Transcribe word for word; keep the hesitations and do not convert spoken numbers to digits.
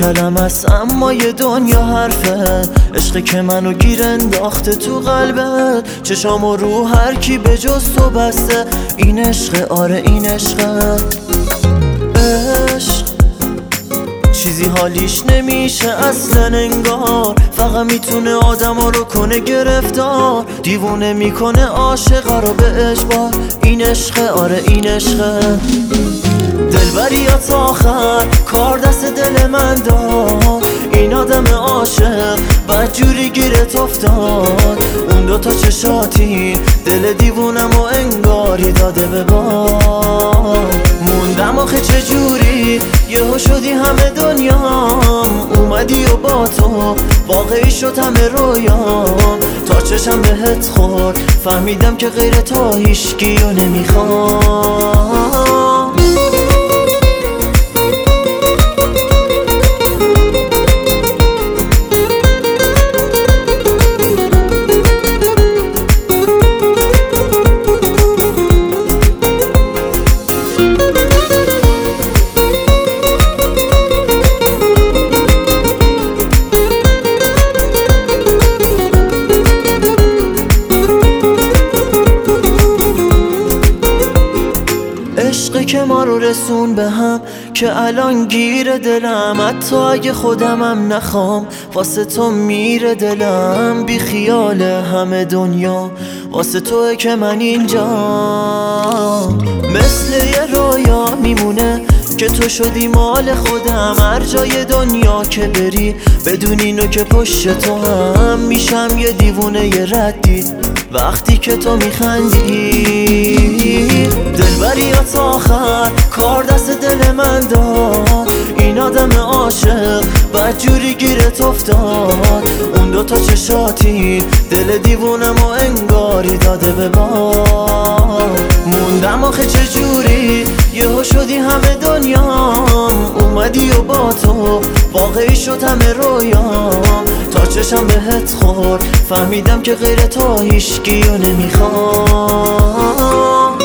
کلم است اما یه دنیا حرفه. عشقی که منو گیر انداخته تو قلبت، چشامو رو هر کی به جز تو بسته. این عشقه، آره این عشقه. عشق چیزی حالیش نمیشه اصلا انگار، فقط میتونه آدما رو کنه گرفتار. دیوونه میکنه عاشقا رو به اجبار. این عشقه، آره این عشقه. دلبری تا آخر کار دست دل من داد. این آدم عاشق بدجوری گیرت افتاد. اون دوتا چشاتی دل دیوونم و انگاری داده به باد. موندم آخه چجوری یهو شدی همه دنیام. اومدی و با تو واقعی شد همه رویام. تا چشم بهت خورد فهمیدم که غیر تو هیچکیو نمیخوام. عشقی که ما رو رسون به هم، که الان گیر دلم. حتی اگه خودمم نخوام واسه تو میره دلم. بی خیال همه دنیا واسه توه که من اینجا. مثل یه رویا میمونه که تو شدی مال خودم. هر جای دنیا که بری بدون اینو که پشت تو هم میشم یه دیوونه یه ردی وقتی که تو میخندی. دلبری تا آخر کار دست دل من داد. این آدم عاشق بدجوری گیرت افتاد. اون دوتا چشاتی دل دیوونم و انگاری داده به باد. موندم آخه چجوری یهو شدی همه دنیام. اومدی و با تو واقعی شد همه رویام. تا چشم بهت خورد فهمیدم که غیر تو هیچکیو نمیخوام.